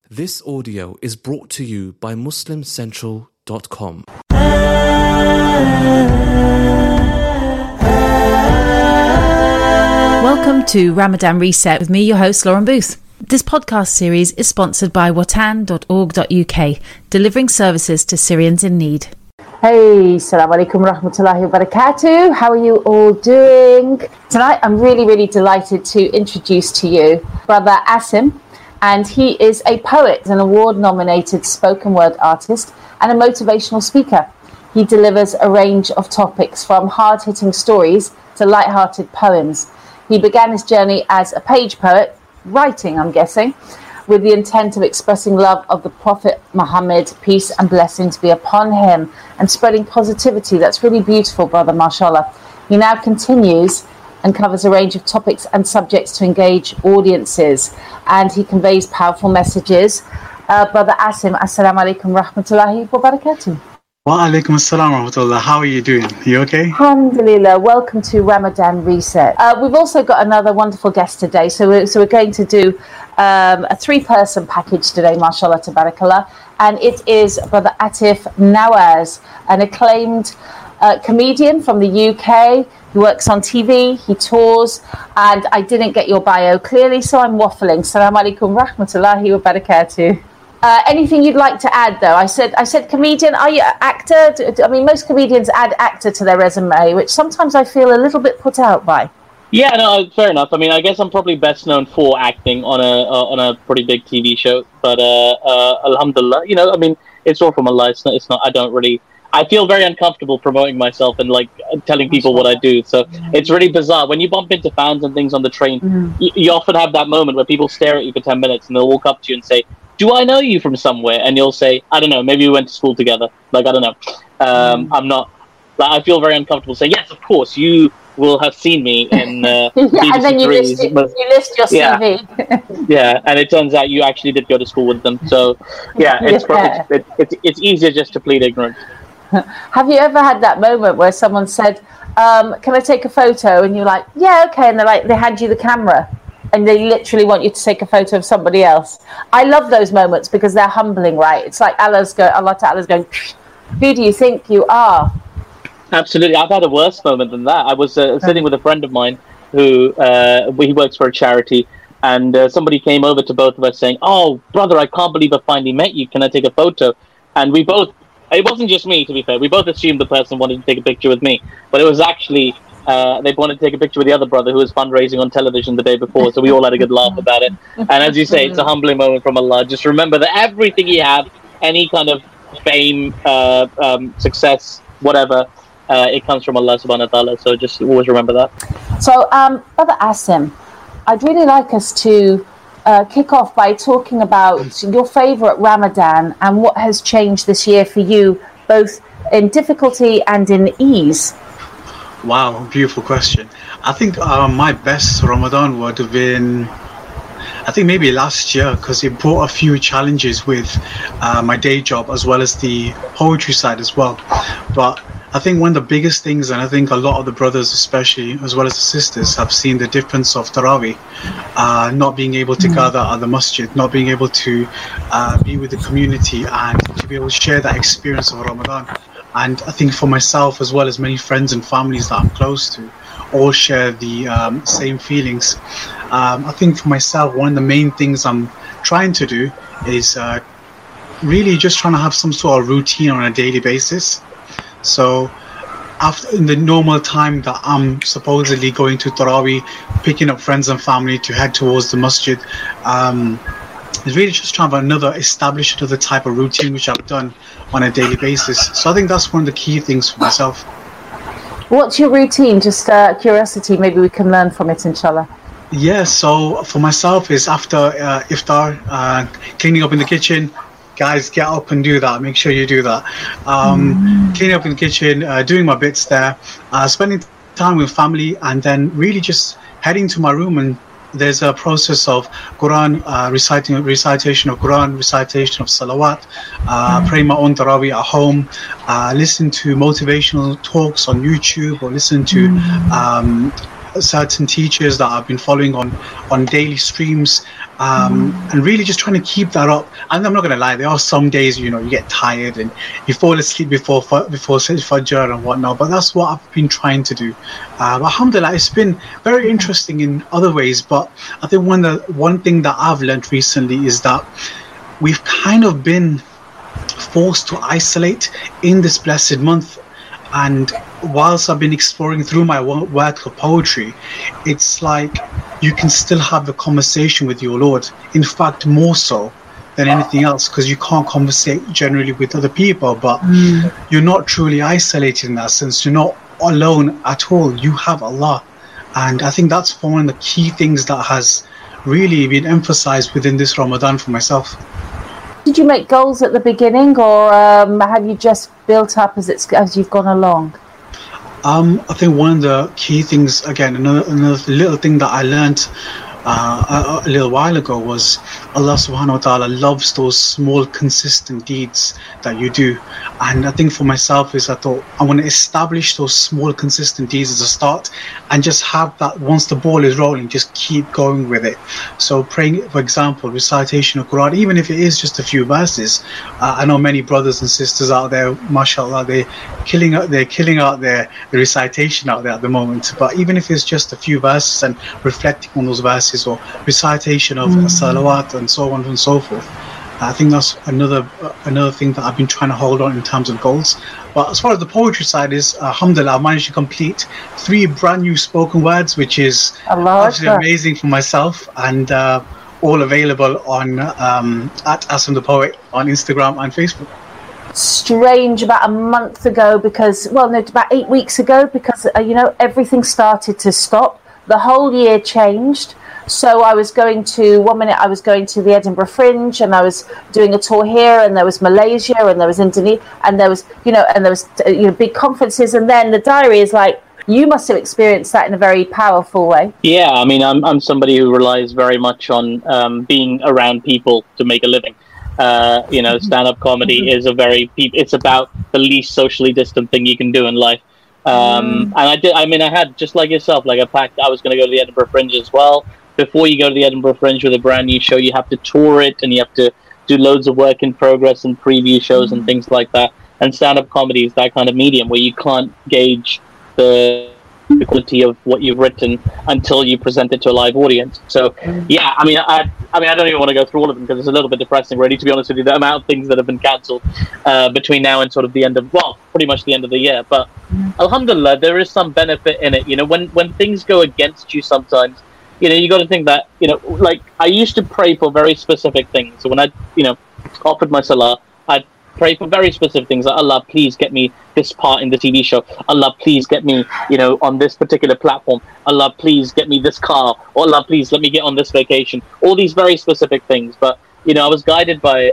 This audio is brought to you by MuslimCentral.com. Welcome to Ramadan Reset with me, your host, Lauren Booth. This podcast series is sponsored by watan.org.uk, delivering services to Syrians in need. Hey, Assalamu alaikum rahmatullahi wa barakatuh. How are you all doing? Tonight, I'm really delighted to introduce to you Brother Asim, and he is a poet, an award-nominated spoken word artist, and a motivational speaker. He delivers a range of topics from hard-hitting stories to light-hearted poems. He began his journey as a page poet, writing, I'm guessing, with the intent of expressing love of the Prophet Muhammad, peace and blessings be upon him, and spreading positivity. That's really beautiful, brother, mashallah. He now continues and covers a range of topics and subjects to engage audiences, and he conveys powerful messages. Brother Asim, assalamu alaikum rahmatullahi wa barakatuh. Wa alaikum assalam wa rahmatullah. How are you doing? You okay? Alhamdulillah. Welcome to Ramadan Reset. We've also got another wonderful guest today, so we're going to do a three-person package today, mashallah tabarakallah, and it is Brother Atif Nawaz, an acclaimed comedian from the UK. He works on TV, he tours, and I didn't get your bio clearly, so I'm waffling. Assalamu alaikum rahmatullahi wa barakatuh. Anything you'd like to add, though? I said comedian. Are you an actor? I mean, most comedians add actor to their resume, which sometimes I feel a little bit put out by. Yeah, no, fair enough. I mean, I guess I'm probably best known for acting on a pretty big TV show, but alhamdulillah, you know, I mean, it's all from Allah. It's not. I feel very uncomfortable promoting myself and like telling people what I do. So it's really bizarre when you bump into fans and things on the train. You often have that moment where people stare at you for 10 minutes and they'll walk up to you and say, "Do I know you from somewhere?" And you'll say, "I don't know. Maybe we went to school together." Like, I don't know. I'm not. Like, I feel very uncomfortable saying, "Yes, of course, you will have seen me in." And then you list your CV. Yeah, and it turns out you actually did go to school with them. So, it's easier just to plead ignorance. Have you ever had that moment where someone said, "Can I take a photo?" And you're like, "Yeah, okay," and they hand you the camera. And they literally want you to take a photo of somebody else. I love those moments because they're humbling, right? It's like Allah Ta'ala's going, "Who do you think you are?" Absolutely. I've had a worse moment than that. I was sitting with a friend of mine who he works for a charity, and somebody came over to both of us saying, "Oh, brother, I can't believe I finally met you. Can I take a photo?" And we both, it wasn't just me, to be fair. We both assumed the person wanted to take a picture with me, but it was actually they wanted to take a picture with the other brother who was fundraising on television the day before, so we all had a good laugh about it. And as you say, it's a humbling moment from Allah. Just remember that everything you have, any kind of fame, success, whatever, it comes from Allah subhanahu wa ta'ala, so just always remember that. So, Brother Asim, I'd really like us to kick off by talking about your favourite Ramadan and what has changed this year for you, both in difficulty and in ease. Wow, beautiful question. I think my best Ramadan would have been, I think maybe last year, because it brought a few challenges with my day job as well as the poetry side as well. But I think one of the biggest things, and I think a lot of the brothers especially, as well as the sisters, have seen the difference of Taraweeh, not being able to gather at the masjid, not being able to be with the community and to be able to share that experience of Ramadan. And I think for myself, as well as many friends and families that I'm close to, all share the same feelings. I think for myself, one of the main things I'm trying to do is really just trying to have some sort of routine on a daily basis. So after, in the normal time that I'm supposedly going to Taraweeh, picking up friends and family to head towards the masjid, is really just trying to establish another type of routine which I've done on a daily basis. So I think that's one of the key things for myself. What's your routine? Just curiosity, maybe we can learn from it, inshallah. Yeah, so for myself is after iftar, cleaning up in the kitchen. Guys, get up and do that. Make sure you do that. Cleaning up in the kitchen, doing my bits there, spending time with family, and then really just heading to my room. And there's a process of Quran, recitation of Quran, recitation of salawat, praying my own Taraweeh at home, listen to motivational talks on YouTube, or listen to certain teachers that I've been following on daily streams, and really just trying to keep that up. And I'm not going to lie, there are some days, you get tired and you fall asleep before Fajr and whatnot, but that's what I've been trying to do. Alhamdulillah, it's been very interesting in other ways, but I think one thing that I've learned recently is that we've kind of been forced to isolate in this blessed month. And whilst I've been exploring through my work of poetry, it's like you can still have a conversation with your Lord. In fact, more so than anything else, because you can't conversate generally with other people, but you're not truly isolated in that sense. You're not alone at all. You have Allah. And I think that's one of the key things that has really been emphasized within this Ramadan for myself. Did you make goals at the beginning, or have you just built up as you've gone along? I think one of the key things, again, another little thing that I learned a little while ago was Allah subhanahu wa ta'ala loves those small consistent deeds that you do. And I think for myself is I thought I want to establish those small consistent deeds as a start, and just have that once the ball is rolling, just keep going with it. So praying, for example, recitation of Quran, even if it is just a few verses. I know many brothers and sisters out there, mashallah, they're killing out the recitation out there at the moment. But even if it's just a few verses and reflecting on those verses, or recitation of salawat and so on and so forth, I think that's another thing that I've been trying to hold on in terms of goals. But as far as the poetry side is, alhamdulillah, I managed to complete 3 brand new spoken words, which is absolutely amazing for myself, and all available on at Asim the Poet on Instagram and Facebook. Strange, about a month ago, about 8 weeks ago, because everything started to stop. The whole year changed. So I was going to, one minute I was going to the Edinburgh Fringe, and I was doing a tour here, and there was Malaysia, and there was Indonesia, and there was big conferences, and then the diary is like, you must have experienced that in a very powerful way. Yeah, I mean, I'm somebody who relies very much on being around people to make a living. Stand-up comedy is it's about the least socially distant thing you can do in life. And I had, just like yourself, I was going to go to the Edinburgh Fringe as well. Before you go to the Edinburgh Fringe with a brand new show, you have to tour it, and you have to do loads of work in progress and preview shows and things like that. And stand-up comedy is that kind of medium where you can't gauge the quality of what you've written until you present it to a live audience. So, yeah, I don't even want to go through all of them because it's a little bit depressing, really, to be honest with you, the amount of things that have been cancelled between now and sort of pretty much the end of the year. But alhamdulillah, there is some benefit in it. When things go against you sometimes, you got to think that, I used to pray for very specific things. So when I, offered my salah, I'd pray for very specific things. Like, Allah, please get me this part in the TV show. Allah, please get me, on this particular platform. Allah, please get me this car. Or Allah, please let me get on this vacation. All these very specific things. But, I was guided by,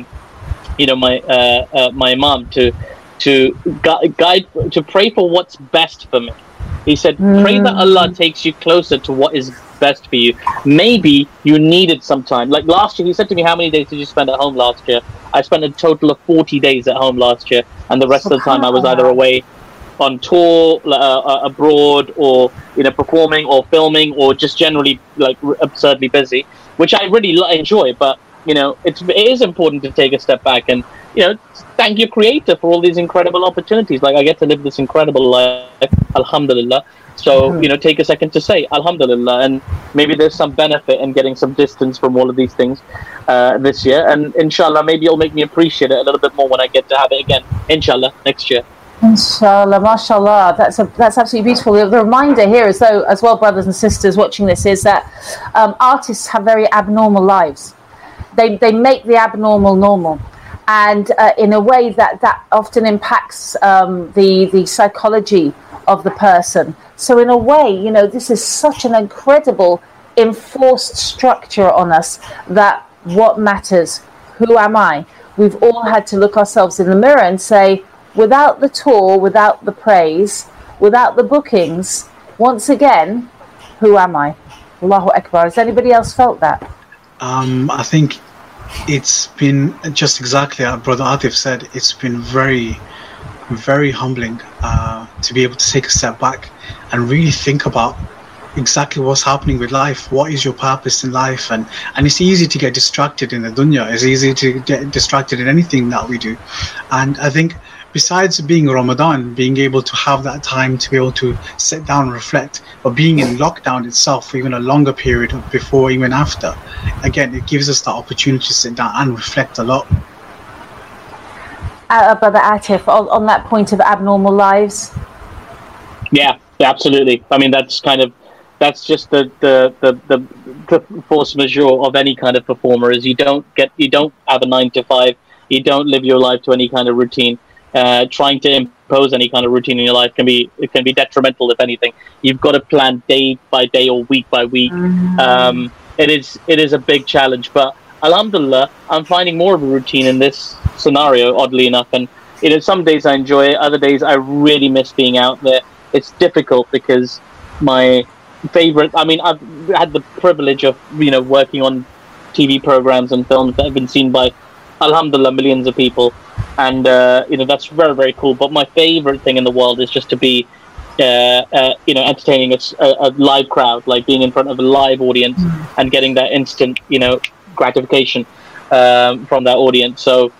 my imam to pray for what's best for me. He said, pray that Allah takes you closer to what is best for you. Maybe you needed some time. Like last year, he said to me, how many days did you spend at home last year? I spent a total of 40 days at home last year. And the rest of the time I was either away on tour, abroad, or, performing or filming, or just generally absurdly busy, which I really enjoy. But, it is important to take a step back and, thank your creator for all these incredible opportunities. I get to live this incredible life, alhamdulillah. So, take a second to say alhamdulillah, and maybe there's some benefit in getting some distance from all of these things this year. And inshallah, maybe it'll make me appreciate it a little bit more when I get to have it again, inshallah, next year. Inshallah, mashallah, that's absolutely beautiful. The reminder here is, though, as well, brothers and sisters watching this, is that artists have very abnormal lives. They make the abnormal normal. And in a way that often impacts the psychology of the person. So in a way, this is such an incredible enforced structure on us that what matters? Who am I? We've all had to look ourselves in the mirror and say, without the tour, without the praise, without the bookings, once again, who am I? Allahu Akbar. Has anybody else felt that? I think it's been just exactly as Brother Atif said. It's been very, very humbling to be able to take a step back and really think about exactly what's happening with life. What is your purpose in life? And it's easy to get distracted in the dunya. It's easy to get distracted in anything that we do. And I think besides being Ramadan, being able to have that time to be able to sit down and reflect, or being in lockdown itself for even a longer period before, even after, again, it gives us the opportunity to sit down and reflect a lot. Brother Atif, on that point of abnormal lives. Yeah, absolutely. I mean, that's just the force majeure of any kind of performer. Is you don't have a 9 to 5. You don't live your life to any kind of routine. Trying to impose any kind of routine in your life can be detrimental. If anything, you've got to plan day by day or week by week. It is a big challenge, but alhamdulillah, I'm finding more of a routine in this scenario, oddly enough. And some days I enjoy it, other days I really miss being out there. It's difficult because my favorite, I've had the privilege of working on TV programs and films that have been seen by, alhamdulillah, millions of people, and that's very, very cool. But my favorite thing in the world is just to be entertaining a live crowd, like being in front of a live audience and getting that instant gratification from that audience. So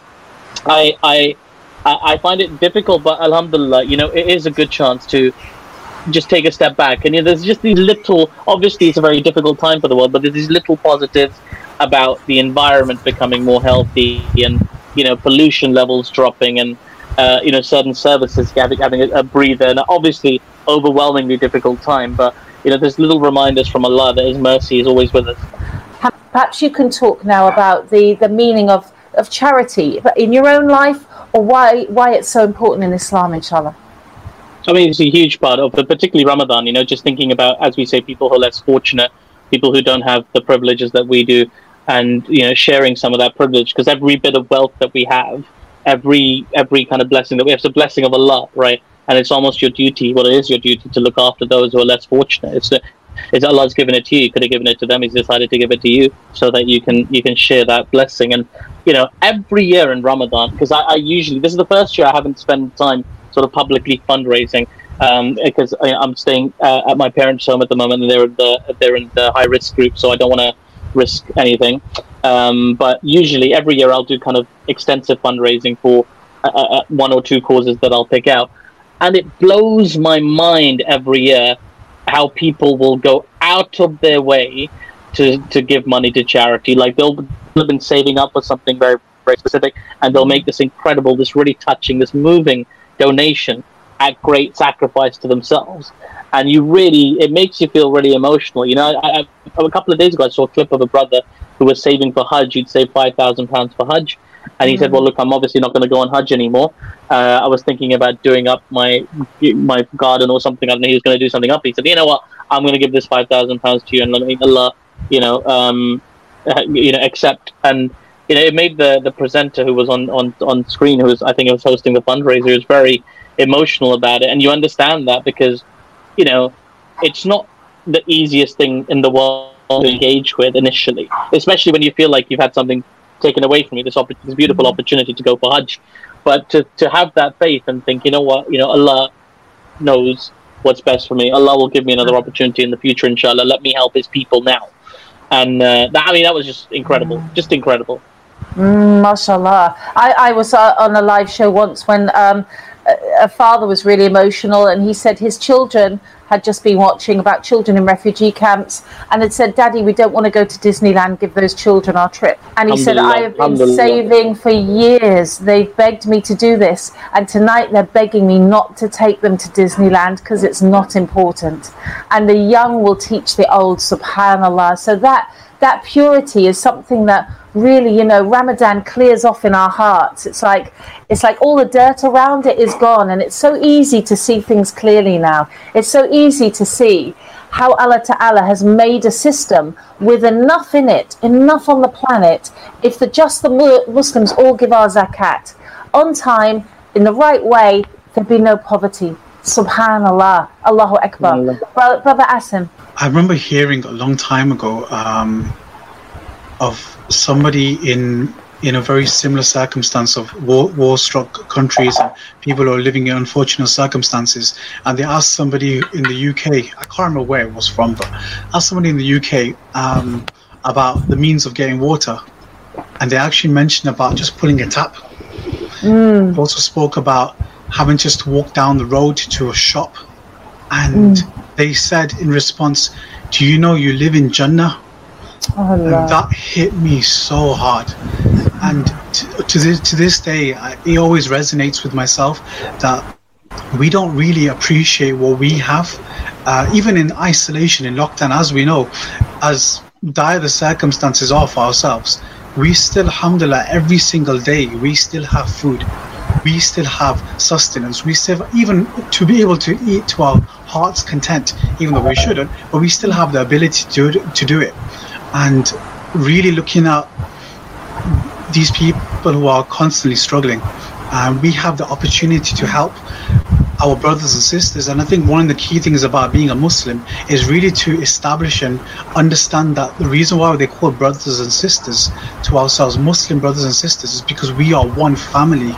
I find it difficult, but alhamdulillah, it is a good chance to just take a step back. And there's just these little, obviously it's a very difficult time for the world, but there's these little positives about the environment becoming more healthy, and pollution levels dropping, and certain services having a breather. And obviously overwhelmingly difficult time, but there's little reminders from Allah that His mercy is always with us. Perhaps you can talk now about the meaning of charity in your own life, or why it's so important in Islam, inshallah. I mean, it's a huge part of it, particularly Ramadan, just thinking about, as we say, people who are less fortunate, people who don't have the privileges that we do, and, sharing some of that privilege, because every bit of wealth that we have, every kind of blessing that we have, is a blessing of Allah, right? And it's almost your duty, it is your duty to look after those who are less fortunate. It's Allah's given it to you. He could have given it to them. He's decided to give it to you so that you can share that blessing. And, every year in Ramadan, because I usually, this is the first year I haven't spent time sort of publicly fundraising, because I'm staying at my parents' home at the moment, and they're in the high risk group, so I don't want to risk anything. But usually every year I'll do kind of extensive fundraising for one or two causes that I'll pick out, and it blows my mind every year how people will go out of their way to give money to charity. Like they'll have been saving up for something very, very specific, and they'll make this incredible, this really touching, this moving donation at great sacrifice to themselves. And it makes you feel really emotional. A couple of days ago I saw a clip of a brother who was saving for Hajj. He'd saved £5,000 for Hajj, and he said, well, look, I'm obviously not going to go on Hajj anymore. I was thinking about doing up my garden or something. I don't know, he was going to do something up. He said, you know what, I'm going to give this £5,000 to you, and let Allah accept. And it made the presenter who was on screen, I think he was hosting the fundraiser, was very emotional about it. And you understand that, because it's not the easiest thing in the world to engage with initially, especially when you feel like you've had something taken away from you, this beautiful opportunity to go for Hajj. But to have that faith and think, you know what, Allah knows what's best for me. Allah will give me another opportunity in the future, inshallah. Let me help His people now. And that was just incredible, mashallah. I was on a live show once when a father was really emotional, and he said his children had just been watching about children in refugee camps, and had said, Daddy, we don't want to go to Disneyland, give those children our trip. And he said, I have been saving for years. They've begged me to do this, and tonight they're begging me not to take them to Disneyland because it's not important. And the young will teach the old, subhanallah. So that purity is something that really, Ramadan clears off in our hearts. It's like all the dirt around it is gone, and it's so easy to see things clearly now. It's so easy to see how Allah Ta'ala has made a system with enough in it, enough on the planet. If the Muslims all give our zakat on time, in the right way, there'd be no poverty. Subhanallah. Allahu Akbar. Brother Asim. I remember hearing a long time ago of somebody in in a very similar circumstance of war-struck countries and people who are living in unfortunate circumstances, and they asked somebody in the UK, I can't remember where it was from, but asked somebody in the UK about the means of getting water, and they actually mentioned about just pulling a tap. They also spoke about having just to walk down the road to a shop, and they said in response, do you know you live in Jannah? And that hit me so hard, and to this day it always resonates with myself that we don't really appreciate what we have, even in isolation, in lockdown, as we know, as dire the circumstances are for ourselves, we still, alhamdulillah, every single day we still have food, we still have sustenance, we still, even to be able to eat to our heart's content, even though we shouldn't, but we still have the ability to do it. And really looking at these people who are constantly struggling, we have the opportunity to help our brothers and sisters. And I think one of the key things about being a Muslim is really to establish and understand that the reason why they call brothers and sisters to ourselves, Muslim brothers and sisters, is because we are one family.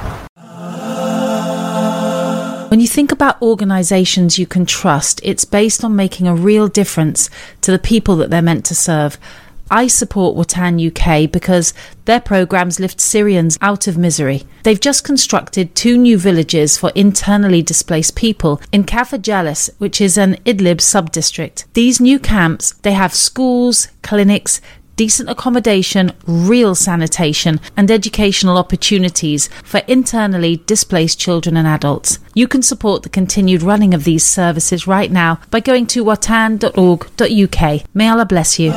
When you think about organisations you can trust, it's based on making a real difference to the people that they're meant to serve. I support Watan UK because their programmes lift Syrians out of misery. They've just constructed 2 new villages for internally displaced people in Kafr Jalis, which is an Idlib sub-district. These new camps, they have schools, clinics, decent accommodation, real sanitation and educational opportunities for internally displaced children and adults. You can support the continued running of these services right now by going to watan.org.uk. May Allah bless you.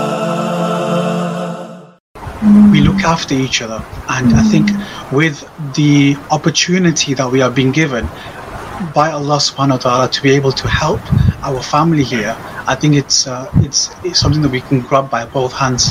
We look after each other, and I think with the opportunity that we are being given by Allah subhanahu wa ta'ala to be able to help our family here, I think it's something that we can grab by both hands.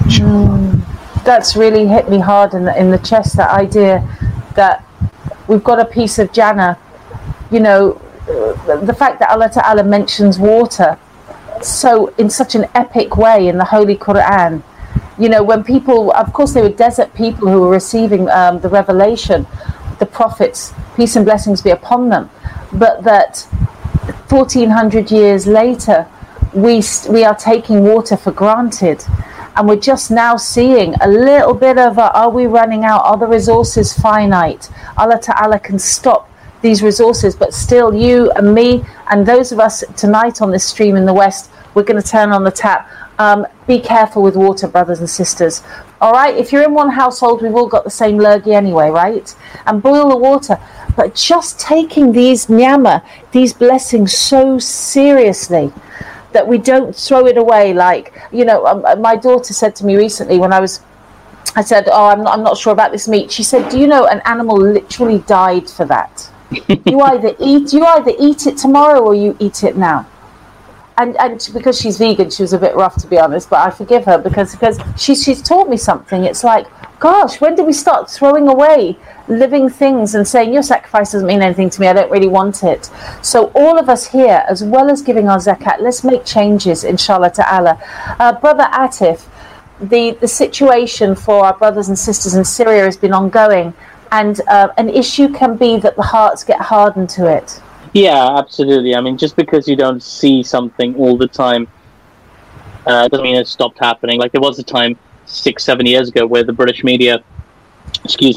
That's really hit me hard in the chest, that idea that we've got a piece of Jannah. You know, the fact that Allah Ta'ala mentions water so in such an epic way in the Holy Quran. You know, when people, of course they were desert people who were receiving the revelation, the prophets, peace and blessings be upon them, but that 1400 years later we are taking water for granted, and we're just now seeing a little bit of are we running out, are the resources finite? Allah Ta'ala can stop these resources, but still you and me and those of us tonight on this stream in the West, we're going to turn on the tap. Be careful with water, brothers and sisters. All right, if you're in one household, we've all got the same lurgi anyway, right? And boil the water. But just taking these ni'mah, these blessings so seriously that we don't throw it away. Like, you know, my daughter said to me recently when I said, oh, I'm not sure about this meat. She said, do you know an animal literally died for that? You either eat it tomorrow or you eat it now. And because she's vegan, she was a bit rough, to be honest, but I forgive her because she's taught me something. It's like, gosh, when did we start throwing away living things and saying, your sacrifice doesn't mean anything to me, I don't really want it. So all of us here, as well as giving our zakat, let's make changes, inshallah ta'ala. Brother Atif, the situation for our brothers and sisters in Syria has been ongoing, and an issue can be that the hearts get hardened to it. Yeah, absolutely. I mean, just because you don't see something all the time doesn't mean it stopped happening. Like, there was a time 6-7 years ago where the British media, they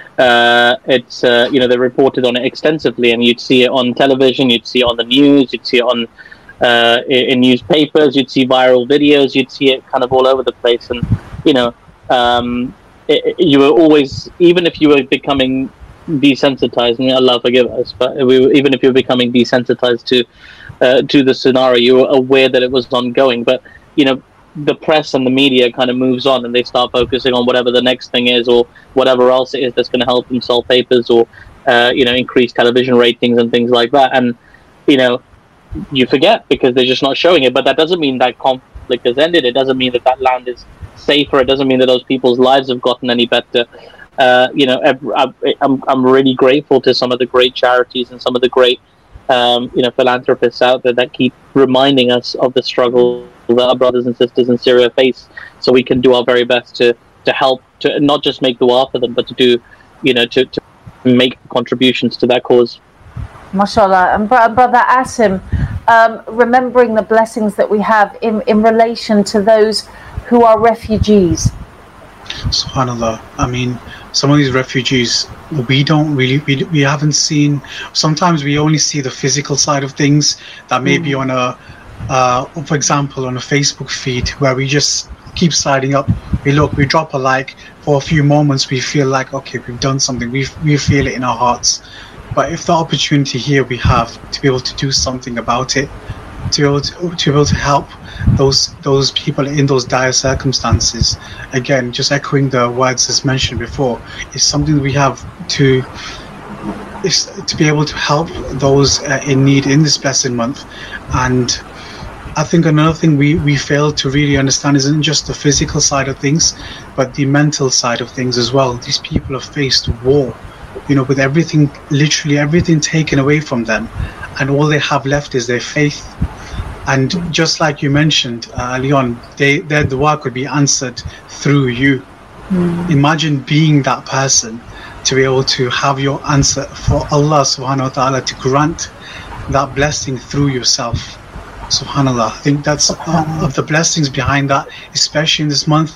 reported on it extensively, and you'd see it on television, you'd see it on the news, you'd see it on in newspapers, you'd see viral videos, you'd see it kind of all over the place. And, you know, you were always, even if you were becoming desensitized, I mean, Allah forgive us, but even if you're becoming desensitized to the scenario, you were aware that it was ongoing. But, you know, the press and the media kind of moves on, and they start focusing on whatever the next thing is, or whatever else it is that's going to help them sell papers, or increase television ratings and things like that. And, you know, you forget because they're just not showing it. But that doesn't mean that conflict has ended. It doesn't mean that land is safer. It doesn't mean that those people's lives have gotten any better. I'm really grateful to some of the great charities and some of the great philanthropists out there that keep reminding us of the struggle that our brothers and sisters in Syria face, so we can do our very best to to help, to not just make dua for them, but to do, to make contributions to that cause. MashaAllah. And Brother Asim, remembering the blessings that we have in relation to those who are refugees. SubhanAllah. I mean, some of these refugees, we haven't seen. Sometimes we only see the physical side of things that may be on for example, on a Facebook feed where we just keep sliding up. We drop a like for a few moments. We feel like, okay, we've done something. We feel it in our hearts. But if the opportunity here we have to be able to do something about it, to be able to help those people in those dire circumstances, again, just echoing the words as mentioned before, is something that we have to be able to help those in need in this blessed month. And I think another thing we fail to really understand isn't just the physical side of things, but the mental side of things as well. These people have faced war, with literally everything taken away from them, and all they have left is their faith. And just like you mentioned, Leon, their dua could be answered through you. Imagine being that person, to be able to have your answer for Allah subhanahu wa ta'ala to grant that blessing through yourself. SubhanAllah. I think that's of the blessings behind that, especially in this month.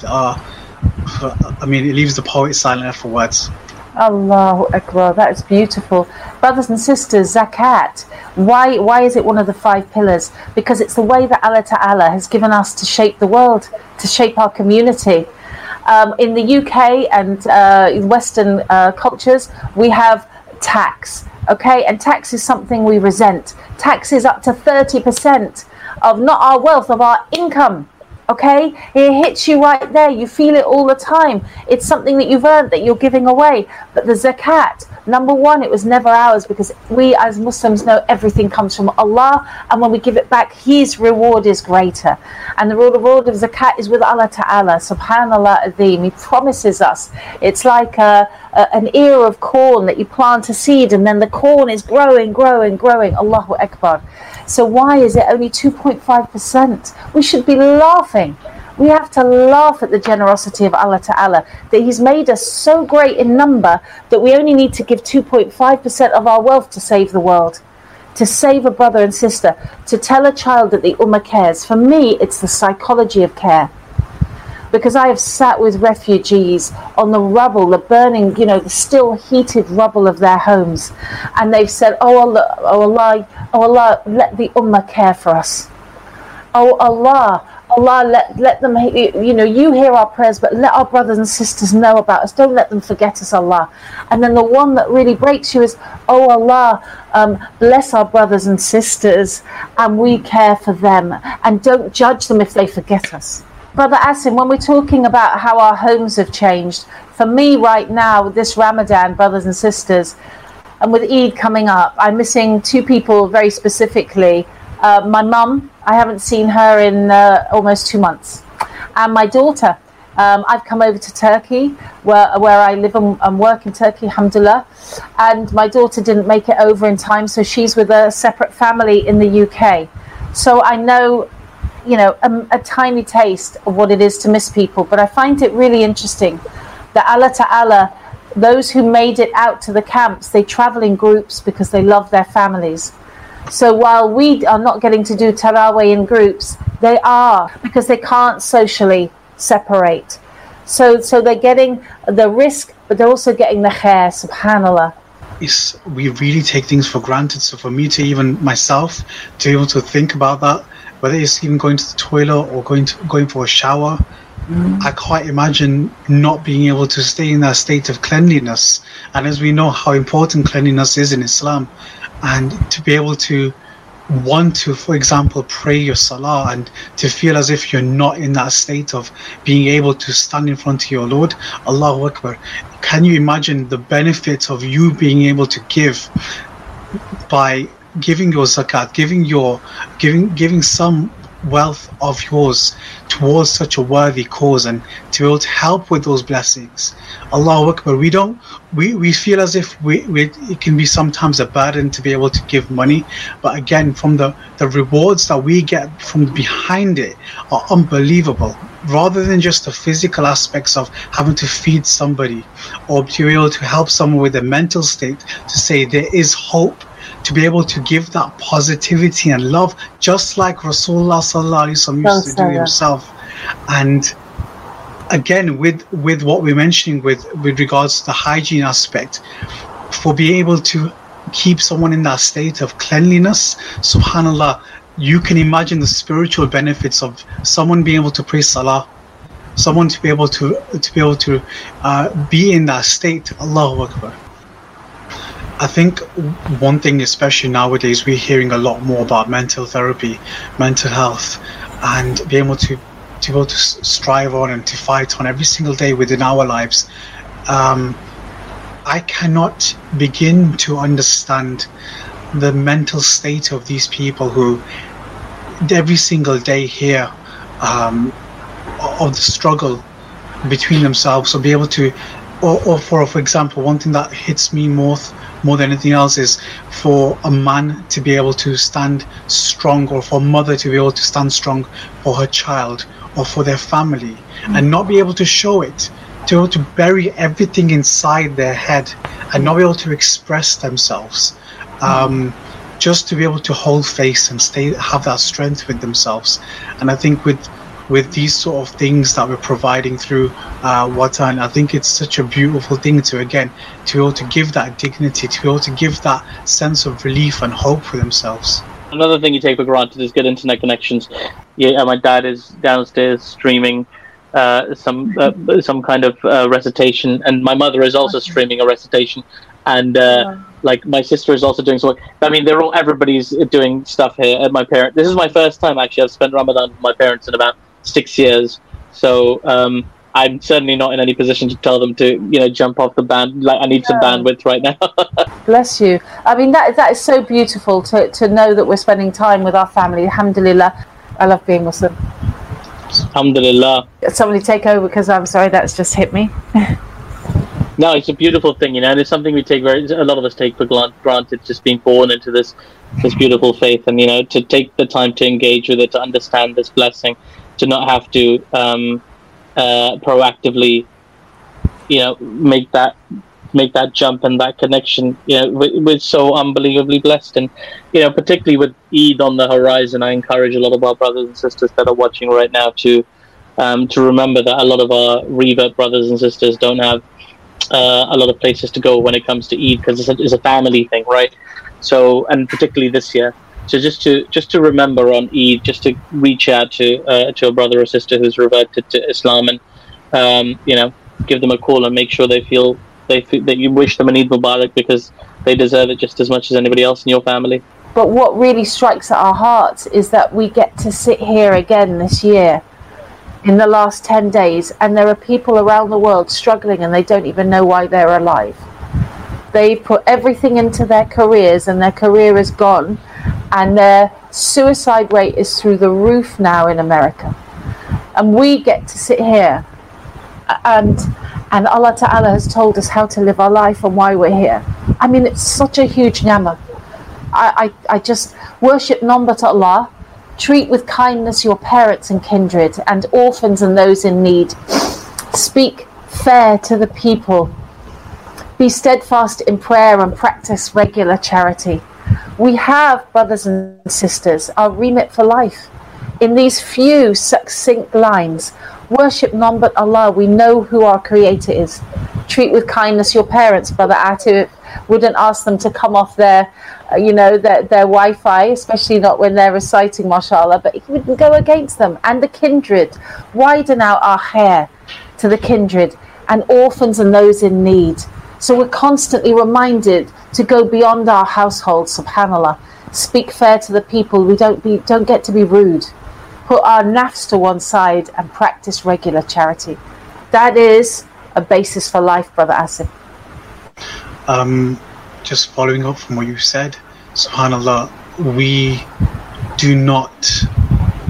It leaves the poet silent for words. Allahu Akbar, that is beautiful. Brothers and sisters, zakat, why is it one of the 5 pillars? Because it's the way that Allah Ta'ala has given us to shape the world, to shape our community. In the UK and Western cultures, we have tax, okay? And tax is something we resent. Tax is up to 30% of not our wealth, of our income. Okay, it hits you right there. You feel it all the time. It's something that you've earned that you're giving away. But the zakat, number one, it was never ours, because we as Muslims know everything comes from Allah, and when we give it back, His reward is greater. And the reward of zakat is with Allah Ta'ala. Subhanallah Azim. He promises us. It's like an ear of corn that you plant a seed, and then the corn is growing. Allahu Akbar. So why is it only 2.5%? We should be laughing. We have to laugh at the generosity of Allah Ta'ala, that He's made us so great in number that we only need to give 2.5% of our wealth to save the world, to save a brother and sister, to tell a child that the Ummah cares. For me, it's the psychology of care. Because I have sat with refugees on the rubble, the burning, the still heated rubble of their homes. And they've said, oh Allah, let the Ummah care for us. Oh Allah, let them, you hear our prayers, but let our brothers and sisters know about us. Don't let them forget us, Allah. And then the one that really breaks you is, oh Allah, bless our brothers and sisters, and we care for them. And don't judge them if they forget us. Brother Asim, when we're talking about how our homes have changed, for me right now, this Ramadan, brothers and sisters, and with Eid coming up, I'm missing 2 people very specifically. My mum, I haven't seen her in almost 2 months. And my daughter, I've come over to Turkey, where I live and work in Turkey, alhamdulillah. And my daughter didn't make it over in time, so she's with a separate family in the UK. So I know, a tiny taste of what it is to miss people. But I find it really interesting that Allah Ta'ala, those who made it out to the camps, they travel in groups because they love their families. So while we are not getting to do Taraweeh in groups, they are, because they can't socially separate. So they're getting the risk, but they're also getting the khair, subhanallah. We really take things for granted. So for me to even myself, to be able to think about that, whether it's even going to the toilet or going for a shower, I can't imagine not being able to stay in that state of cleanliness. And as we know how important cleanliness is in Islam, and to be able to want to, for example, pray your salah and to feel as if you're not in that state of being able to stand in front of your Lord, Allahu Akbar. Can you imagine the benefits of you being able to give by giving your zakat, giving some wealth of yours towards such a worthy cause and to be able to help with those blessings. Allahu Akbar. We feel as if it can be sometimes a burden to be able to give money, but again, from the rewards that we get from behind it are unbelievable. Rather than just the physical aspects of having to feed somebody or to be able to help someone with a mental state, to say there is hope, to be able to give that positivity and love, just like Rasulullah sallallahu alaihi wasallam used to do himself. And again, with what we're mentioning with regards to the hygiene aspect, for being able to keep someone in that state of cleanliness, subhanallah, you can imagine the spiritual benefits of someone being able to pray salah, someone to be able to be in that state. Allahu Akbar. I think one thing, especially nowadays, we're hearing a lot more about mental therapy, mental health, and be able to strive on and to fight on every single day within our lives. I cannot begin to understand the mental state of these people who every single day hear of the struggle between themselves, or be able to, or for example, one thing that hits me more than anything else is for a man to be able to stand strong, or for a mother to be able to stand strong for her child or for their family, and not be able to show it, to be able to bury everything inside their head and not be able to express themselves, just to be able to hold face and have that strength with themselves. And I think with these sort of things that we're providing through Watan, I think it's such a beautiful thing to be able to give that dignity, to be able to give that sense of relief and hope for themselves. Another thing you take for granted is good internet connections. Yeah, my dad is downstairs streaming some kind of recitation, and my mother is also streaming a recitation, and like my sister is also doing some. I mean, everybody's doing stuff here at my parents. This is my first time actually. I've spent Ramadan with my parents in about 6 years, so I'm certainly not in any position to tell them to jump off the band. Like, I need some bandwidth right now. Bless you. I mean, that is so beautiful to know that we're spending time with our family. Alhamdulillah. I love being Muslim. Alhamdulillah. Somebody take over, because I'm sorry, that's just hit me. No, it's a beautiful thing, and it's something a lot of us take for granted, just being born into this beautiful faith, and to take the time to engage with it, to understand this blessing, to not have to proactively, make that jump and that connection. We're so unbelievably blessed, and particularly with Eid on the horizon, I encourage a lot of our brothers and sisters that are watching right now to remember that a lot of our revert brothers and sisters don't have a lot of places to go when it comes to Eid, because it's a family thing, right? So, and particularly this year, so just to remember on Eid, just to reach out to a brother or sister who's reverted to Islam, and give them a call and make sure they feel that you wish them an Eid Mubarak, because they deserve it just as much as anybody else in your family. But what really strikes at our hearts is that we get to sit here again this year in the last 10 days, and there are people around the world struggling and they don't even know why they're alive. They put everything into their careers and their career is gone, and their suicide rate is through the roof now in America. And we get to sit here and Allah Ta'ala has told us how to live our life and why we're here. I mean, it's such a huge ni'mah. I just worship none but Allah. Treat with kindness your parents and kindred and orphans and those in need. Speak fair to the people. Be steadfast in prayer and practice regular charity. We have, brothers and sisters, our remit for life. In these few succinct lines, worship none but Allah. We know who our Creator is. Treat with kindness your parents. Brother Atif wouldn't ask them to come off their Wi-Fi, especially not when they're reciting, mashallah, but he wouldn't go against them. And the kindred, widen out our hair to the kindred and orphans and those in need. So we're constantly reminded to go beyond our household, subhanallah. Speak fair to the people. We don't get to be rude. Put our nafs to one side and practice regular charity. That is a basis for life, Brother Asim. Just following up from what you said, subhanallah, we do not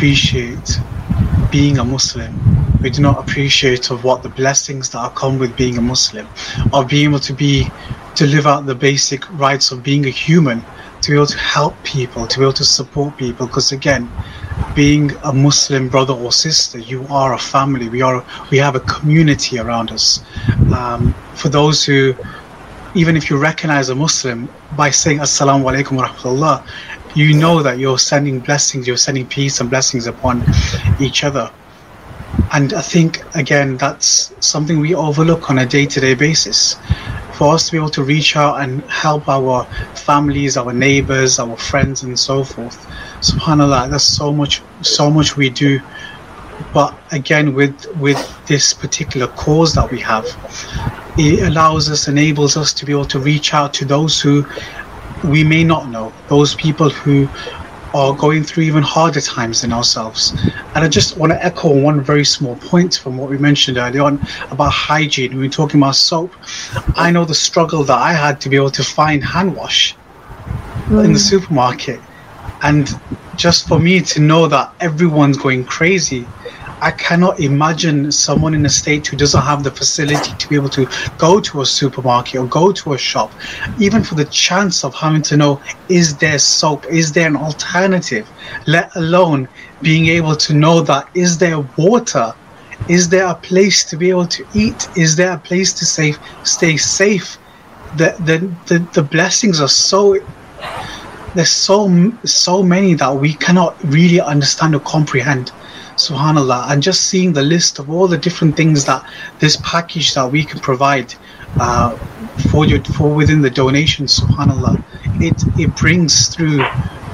appreciate being a Muslim. We do not appreciate of what the blessings that are come with being a Muslim, of being able to live out the basic rights of being a human, to be able to help people, to be able to support people. Because again, being a Muslim brother or sister, you are a family. We have a community around us. For those who, even if you recognize a Muslim by saying Assalamu alaikum wa rahmatullah, you know that you're sending blessings, you're sending peace and blessings upon each other. And I think, again, that's something we overlook on a day-to-day basis. For us to be able to reach out and help our families, our neighbors, our friends, and so forth. SubhanAllah, there's so much we do. But again, with this particular cause that we have, it enables us to be able to reach out to those who we may not know, those people who are going through even harder times than ourselves. And I just want to echo one very small point from what we mentioned earlier on about hygiene. We were talking about soap. I know the struggle that I had to be able to find hand wash in the supermarket. And just for me to know that everyone's going crazy, I cannot imagine someone in a state who doesn't have the facility to be able to go to a supermarket or go to a shop, even for the chance of having to know, is there soap? Is there an alternative? Let alone being able to know that, is there water? Is there a place to be able to eat? Is there a place to stay safe? The blessings are there's so many that we cannot really understand or comprehend. SubhanAllah. And just seeing the list of all the different things that this package that we can provide for within the donation, SubhanAllah, it brings through.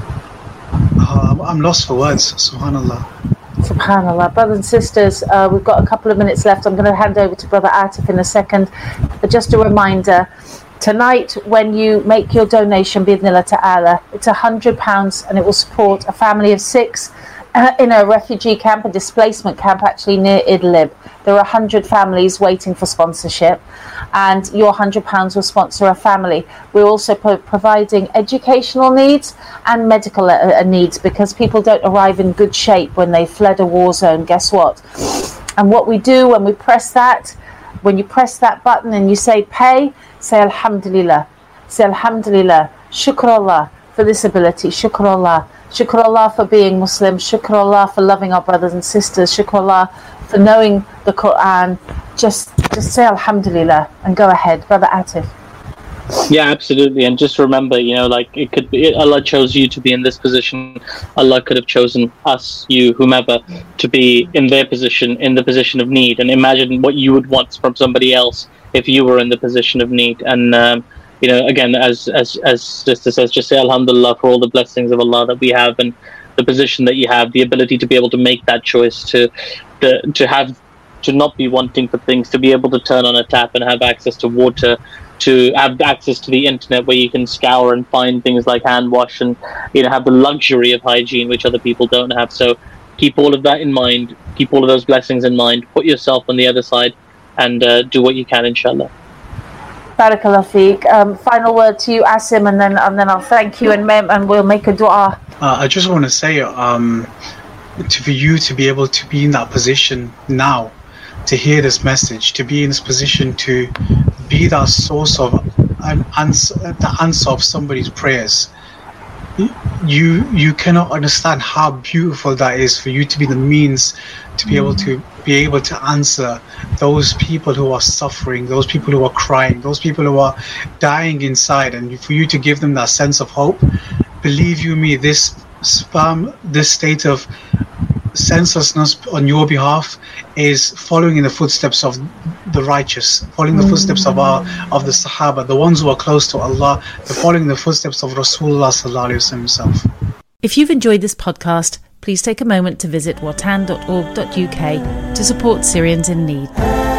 I'm lost for words. SubhanAllah. SubhanAllah. Brothers and sisters, we've got a couple of minutes left. I'm going to hand over to Brother Atif in a second. But just a reminder, tonight when you make your donation, Bidnillah Ta'ala, it's £100 and it will support a family of 6 in a refugee camp, a displacement camp actually near Idlib. There are 100 families waiting for sponsorship, and your £100 will sponsor a family. We're also providing educational needs and medical needs, because people don't arrive in good shape when they fled a war zone. Guess what? And what we do when you press that button and you say pay, say Alhamdulillah. Say Alhamdulillah. Shukr Allah for this ability. Shukr Allah. Shukr Allah for being Muslim. Shukr Allah for loving our brothers and sisters. Shukr Allah for knowing the Quran. Just say Alhamdulillah and go ahead. Brother Atif. Yeah, absolutely. And just remember, like, it could be Allah chose you to be in this position. Allah could have chosen us, you, whomever, to be in their position, in the position of need. And imagine what you would want from somebody else if you were in the position of need. And again, as Sister says, just say Alhamdulillah for all the blessings of Allah that we have, and the position that you have, the ability to be able to make that choice, to not be wanting for things, to be able to turn on a tap and have access to water, to have access to the internet where you can scour and find things like hand wash, and have the luxury of hygiene which other people don't have. So keep all of that in mind, keep all of those blessings in mind, put yourself on the other side, and do what you can, inshallah. Barakallah feek. Final word to you, Asim, and then I'll thank you, and we'll make a dua. I just want to say, for you to be able to be in that position now, to hear this message, to be in this position to be that source of the answer of somebody's prayers. You cannot understand how beautiful that is, for you to be the means to be able to answer those people who are suffering, those people who are crying, those people who are dying inside, and for you to give them that sense of hope. Believe you me, this state of senselessness on your behalf is following in the footsteps of the righteous, following the footsteps of the Sahaba, the ones who are close to Allah. They're following the footsteps of Rasulullah sallallahu alaihi wasallam himself. If you've enjoyed this podcast, please take a moment to visit watan.org.uk to support Syrians in need.